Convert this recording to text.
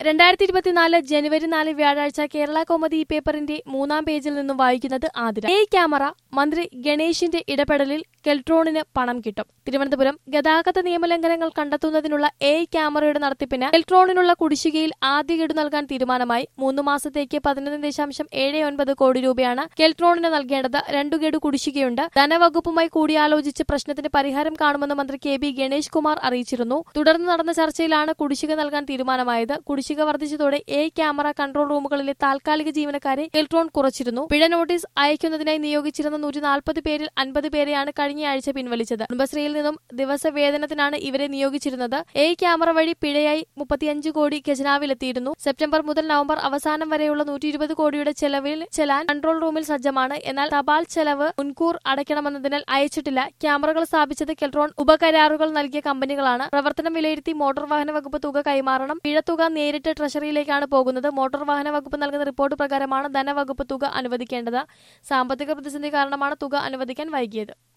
2024 ജനുവരി 4 വ്യാഴാഴ്ച കേരള കൗമുദി പേപ്പറിന്റെ 3-ാം പേജിൽ നിന്നും വായിക്കുന്നത് ആതിര. ക്യാമറ മന്ത്രി ഗണേശിന്റെ ഇടപെടലിൽ കെൽട്രോണിന് പണം കിട്ടും. തിരുവനന്തപുരം ഗതാഗത നിയമലംഘനങ്ങൾ കണ്ടെത്തുന്നതിനുള്ള ക്യാമറയുടെ നടത്തിപ്പിന് കെൽട്രോണിനുള്ള കുടിശ്ശികയിൽ ആദ്യ ഗഡു നൽകാൻ തീരുമാനമായി. 3 മാസത്തേക്ക് 11.79 കോടി രൂപയാണ് കെൽട്രോണിന് നൽകേണ്ടത്. 2 ഗഡു കുടിശ്ശികയുണ്ട്. ധനവകുപ്പുമായി കൂടിയാലോചിച്ച് പ്രശ്നത്തിന് പരിഹാരം കാണുമെന്ന് മന്ത്രി KB ഗണേഷ് കുമാർ അറിയിച്ചിരുന്നു. തുടർന്ന് നടന്ന ചർച്ചയിലാണ് കുടിശ്ശിക നൽകാൻ തീരുമാനമായത്. കുടിശ്ശിക വർദ്ധിച്ചതോടെ ക്യാമറ കൺട്രോൾ റൂമുകളിലെ താൽക്കാലിക ജീവനക്കാരെ കെൽട്രോൺ കുറച്ചിരുന്നു. പിഴ നോട്ടീസ് അയക്കുന്നതിനായി നിയോഗിച്ചിരുന്ന 140 പേരിൽ 50 പേരെയാണ് കഴിഞ്ഞയാഴ്ച പിൻവലിച്ചത്. കുടുംബശ്രീയിൽ നിന്നും ദിവസവേതനത്തിനാണ് ഇവരെ നിയോഗിച്ചിരുന്നത്. ക്യാമറ വഴി പിഴയായി 35 കോടി ഖജനാവിലെത്തിയിരുന്നു. സെപ്റ്റംബർ മുതൽ നവംബർ അവസാനം വരെയുള്ള 120 കോടിയുടെ ചെലവിൽ ചെലാൻ കൺട്രോൾ റൂമിൽ സജ്ജമാണ്. എന്നാൽ തപാൽ ചെലവ് മുൻകൂർ അടയ്ക്കണമെന്നതിനാൽ അയച്ചിട്ടില്ല. ക്യാമറകൾ സ്ഥാപിച്ചത് കെൽട്രോൺ ഉപകരാറുകൾ നൽകിയ കമ്പനികളാണ്. പ്രവർത്തനം വിലയിരുത്തി മോട്ടോർ വാഹന വകുപ്പ് തുക കൈമാറണം. പിഴത്തുക നേരിട്ട് ട്രഷറിയിലേക്കാണ് പോകുന്നത്. മോട്ടോർ വാഹന വകുപ്പ് നൽകുന്ന റിപ്പോർട്ട് പ്രകാരമാണ് ധനവകുപ്പ് തുക അനുവദിക്കേണ്ടത്. സാമ്പത്തിക പ്രതിസന്ധി കാരണമാണ് തുക അനുവദിക്കാൻ വൈകിയത്.